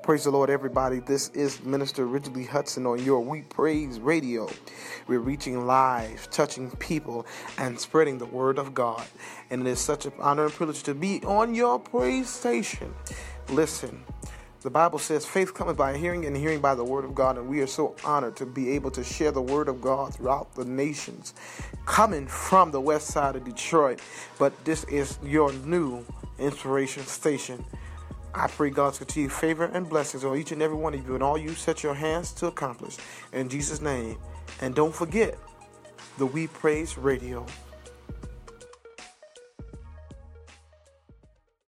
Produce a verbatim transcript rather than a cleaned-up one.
Praise the Lord, everybody. This is Minister Ridgely Hudson on your We Praise Radio. We're reaching lives, touching people, and spreading the word of God. And it is such an honor and privilege to be on your praise station. Listen, the Bible says faith cometh by hearing, and hearing by the word of God. And we are so honored to be able to share the word of God throughout the nations, coming from the west side of Detroit. But this is your new inspiration station. I pray God's continued favor and blessings on each and every one of you and all you set your hands to accomplish. In Jesus' name. And don't forget the We Praise Radio.